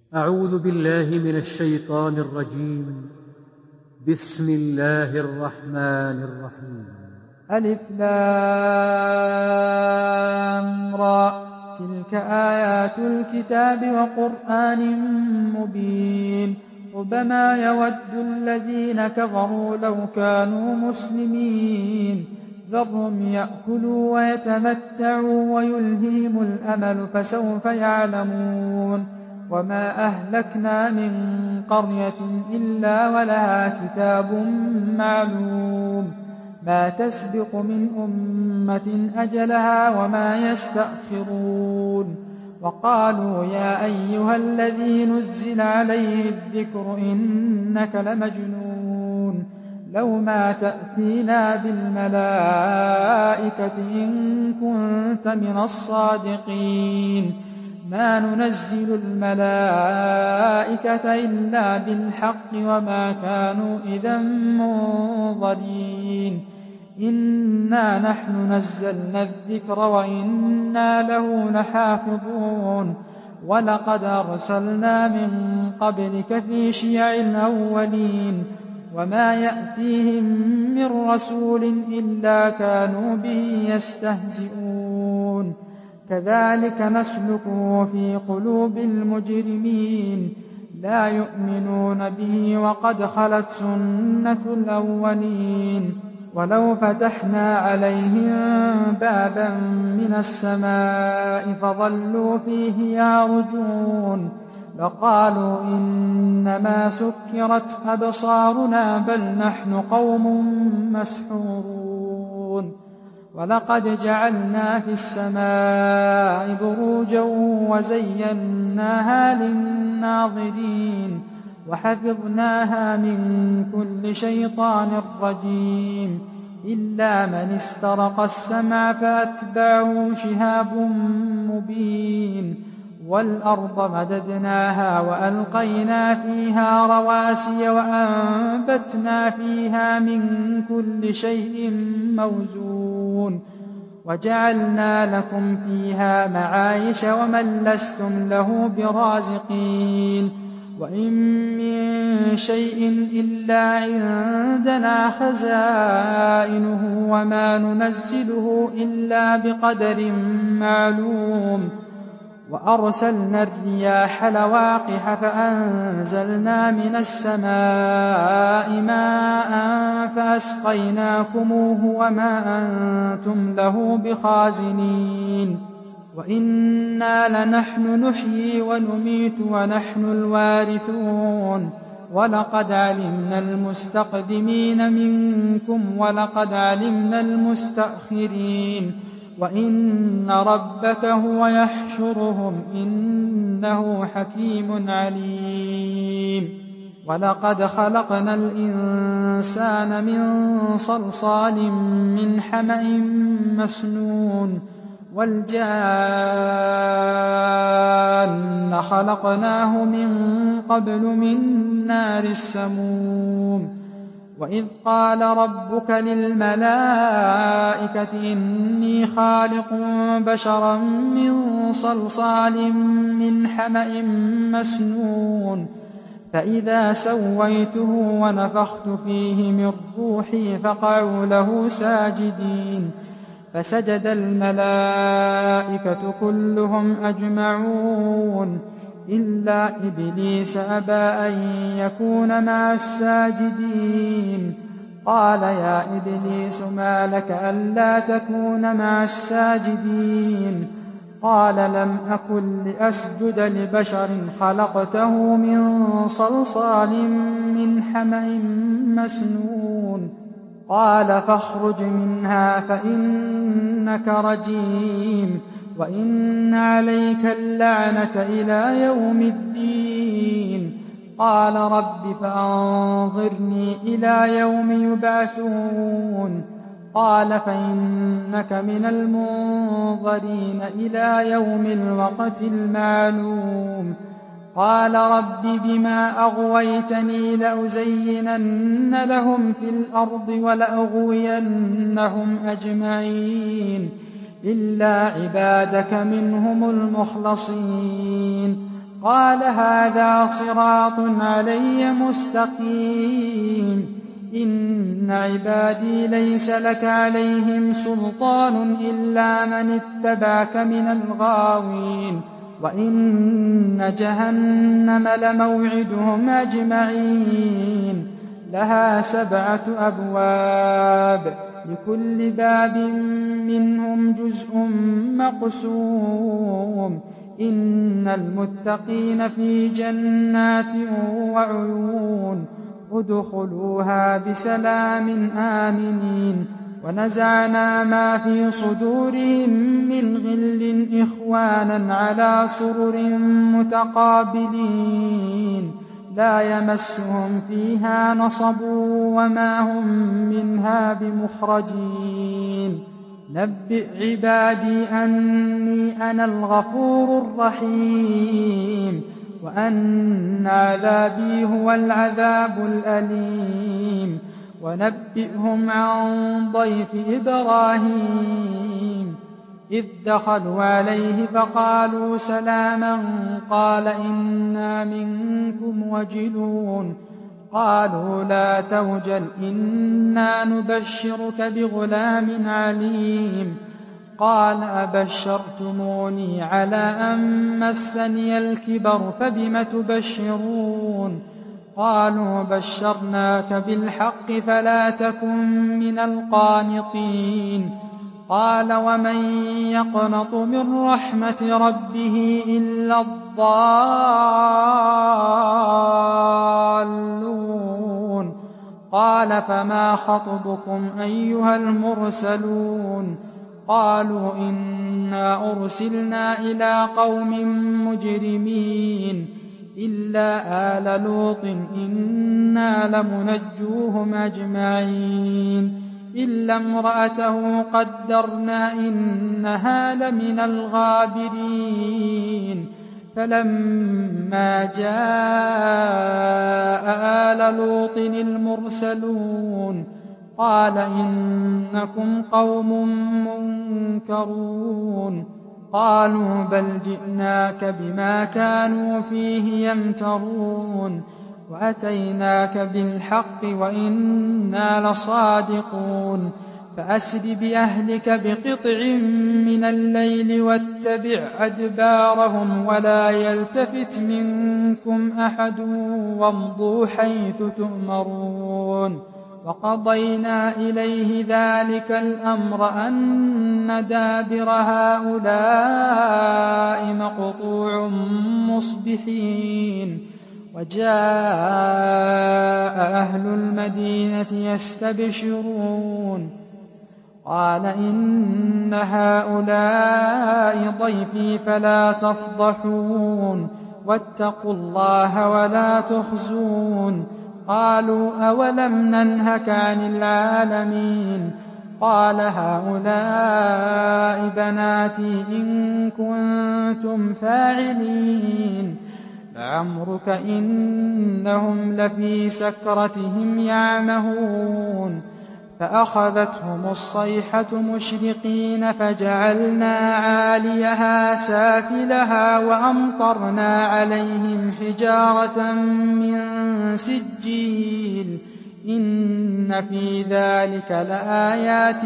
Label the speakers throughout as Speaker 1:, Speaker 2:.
Speaker 1: أعوذ بالله من الشيطان الرجيم. بسم الله الرحمن الرحيم.
Speaker 2: ألف لام را، تلك آيات الكتاب وقرآن مبين. ربما يود الذين كفروا لو كانوا مسلمين، ذرهم يأكلوا ويتمتعوا ويلههم الأمل فسوف يعلمون. وما أهلكنا من قرية إلا ولها كتاب معلوم، ما تسبق من أمة أجلها وما يستأخرون. وقالوا يا أيها الذي نزل عليه الذكر إنك لمجنون، لو ما تأتينا بالملائكة إن كنت من الصادقين. ما ننزل الملائكة إلا بالحق وما كانوا إذا منظرين. إنا نحن نزلنا الذكر وإنا له لحافظون. ولقد أرسلنا من قبلك في شيع الأولين، وما يأتيهم من رسول إلا كانوا به يستهزئون. كذلك نسلكه في قلوب المجرمين، لا يؤمنون به وقد خلت سنة الأولين. ولو فتحنا عليهم بابا من السماء فظلوا فيه يعرجون لقالوا إنما سكرت أبصارنا بل نحن قوم مسحورون. ولقد جعلنا في السماء بروجا وزيناها للناظرين وحفظناها من كل شيطان رجيم، إلا من استرق السمع فأتبعه شهاب مبين. والأرض مددناها وألقينا فيها رواسي وأنبتنا فيها من كل شيء موزون، وجعلنا لكم فيها معايش ومن لستم له برازقين. وإن من شيء إلا عندنا خزائنه وما ننزله إلا بقدر معلوم. وأرسلنا الرياح لواقح فأنزلنا من السماء ماء فأسقيناكموه وما أنتم له بخازنين. وإنا لنحن نحيي ونميت ونحن الوارثون. ولقد علمنا المستقدمين منكم ولقد علمنا المستأخرين. وإن ربك هو يحشرهم إنه حكيم عليم. ولقد خلقنا الإنسان من صلصال من حمأ مسنون. والجان خلقناه من قبل من نار السموم. وإذ قال ربك للملائكة إني خالق بشرا من صلصال من حمأ مسنون، فإذا سويته ونفخت فيه من روحي فقعوا له ساجدين. فسجد الملائكة كلهم أجمعون إلا إبليس أبى أن يكون مع الساجدين. قال يا إبليس ما لك ألا تكون مع الساجدين؟ قال لم أكن لأسجد لبشر خلقته من صلصال من حمأ مسنون. قال فاخرج منها فإنك رجيم وإن عليك اللعنة إلى يوم الدين. قال رب فأنظرني إلى يوم يبعثون. قال فإنك من المنظرين إلى يوم الوقت المعلوم. قال رب بما أغويتني لأزينن لهم في الأرض ولأغوينهم أجمعين إلا عبادك منهم المخلصين. قال هذا صراط علي مستقيم إن عبادي ليس لك عليهم سلطان إلا من اتبعك من الغاوين وإن جهنم لموعدهم أجمعين لها 7 أبواب لكل باب منهم جزء مقسوم إن المتقين في جنات وعيون ادخلوها بسلام آمنين ونزعنا ما في صدورهم من غل إخوانا على سرر متقابلين لا يمسهم فيها نصب وما هم منها بمخرجين نبئ عبادي أني أنا الغفور الرحيم وأن عذابي هو العذاب الأليم ونبئهم عن ضيف إبراهيم إذ دخلوا عليه فقالوا سلاما قال إنا منكم وجلون قالوا لا توجل إنا نبشرك بغلام عليم قال أبشرتموني على أن مسني الكبر فبم تبشرون قالوا بشرناك بالحق فلا تكن من القانطين قال ومن يقنط من رحمة ربه إلا الضالون قال فما خطبكم أيها المرسلون قالوا إنا أرسلنا إلى قوم مجرمين إلا آل لوط إنا لمنجوهم أجمعين إلا امرأته قدرنا إنها لمن الغابرين فلما جاء آل لوط المرسلون قال إنكم قوم منكرون قالوا بل جئناك بما كانوا فيه يمترون وأتيناك بالحق وإنا لصادقون فأسر بأهلك بقطع من الليل واتبع أدبارهم ولا يلتفت منكم أحد وامضوا حيث تؤمرون وقضينا إليه ذلك الأمر أن دابر هؤلاء مقطوع مصبحين وجاء أهل المدينة يستبشرون قال إن هؤلاء ضيفي فلا تفضحون واتقوا الله ولا تخزون قالوا أولم ننهك عن العالمين قال هؤلاء بناتي إن كنتم فاعلين لعمرك إنهم لفي سكرتهم يعمهون فأخذتهم الصيحة مشرقين فجعلنا عاليها سافلها وأمطرنا عليهم حجارة من سجيل إن في ذلك لآيات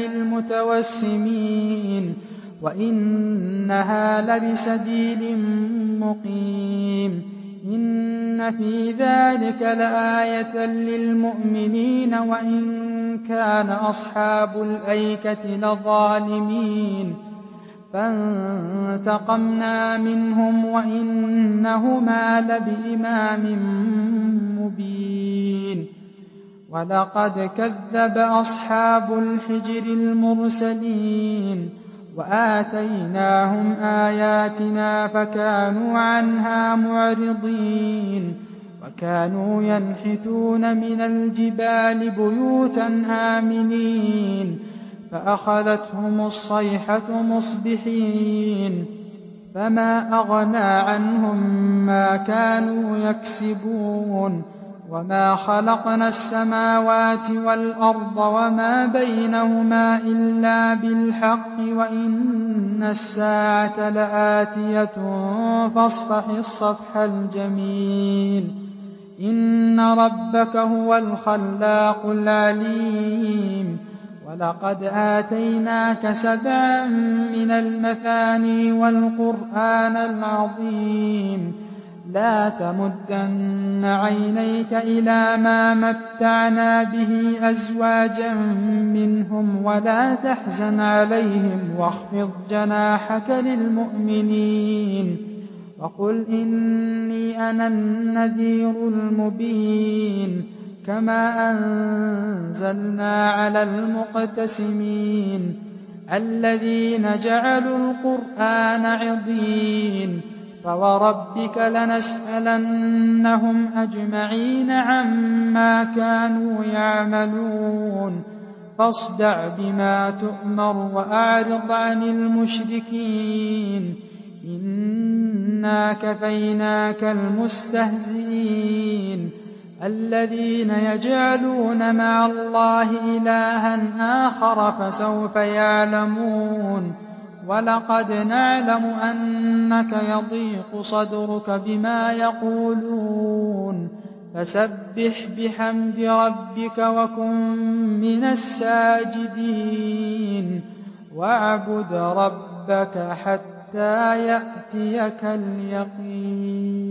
Speaker 2: للمتوسمين وإنها لبسبيل مقيم إن في ذلك لآية للمؤمنين وإن كان أصحاب الأيكة لظالمين فانتقمنا منهم وإنهما لبإمام مبين ولقد كذب أصحاب الحجر المرسلين وآتيناهم آياتنا فكانوا عنها معرضين وكانوا ينحتون من الجبال بيوتا آمنين فأخذتهم الصيحة مصبحين فما أغنى عنهم ما كانوا يكسبون وما خلقنا السماوات والأرض وما بينهما إلا بالحق وإن الساعة لآتية فاصفح الصفح الجميل إن ربك هو الخلاق العليم ولقد آتيناك 7 من المثاني والقرآن العظيم لا تمدن عينيك إلى ما متعنا به أزواجا منهم ولا تحزن عليهم واخفض جناحك للمؤمنين وقل إني أنا النذير المبين كما أنزلنا على المقتسمين الذين جعلوا القرآن عضين فوربك لنسألنهم أجمعين عما كانوا يعملون فاصدع بما تؤمر وأعرض عن المشركين إنا كفيناك المستهزئين الذين يجعلون مع الله إلها آخر فسوف يعلمون ولقد نعلم أنك يضيق صدرك بما يقولون فسبح بحمد ربك وكن من الساجدين واعبد ربك حتى يأتيك اليقين